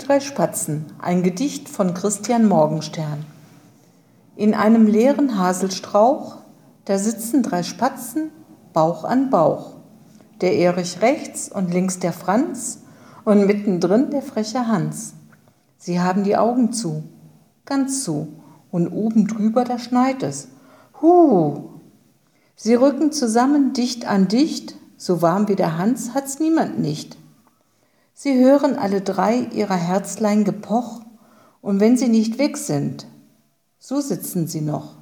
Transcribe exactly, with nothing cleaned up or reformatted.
drei Spatzen, ein Gedicht von Christian Morgenstern. In einem leeren Haselstrauch, da sitzen drei Spatzen, Bauch an Bauch. Der Erich rechts und links der Franz und mittendrin der freche Hans. Sie haben die Augen zu, ganz zu, und oben drüber, da schneit es. Huh! Sie rücken zusammen dicht an dicht, so warm wie der Hans hat's niemand nicht. Sie hören alle drei ihrer Herzlein Gepoch, und wenn sie nicht weg sind, so sitzen sie noch.